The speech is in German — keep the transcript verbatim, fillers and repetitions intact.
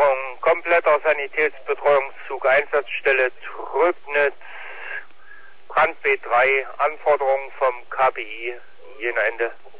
Lieferung kompletter Sanitätsbetreuungszug, Einsatzstelle Tröbnitz, Brand B drei, Anforderungen vom K B I, Jena Ende.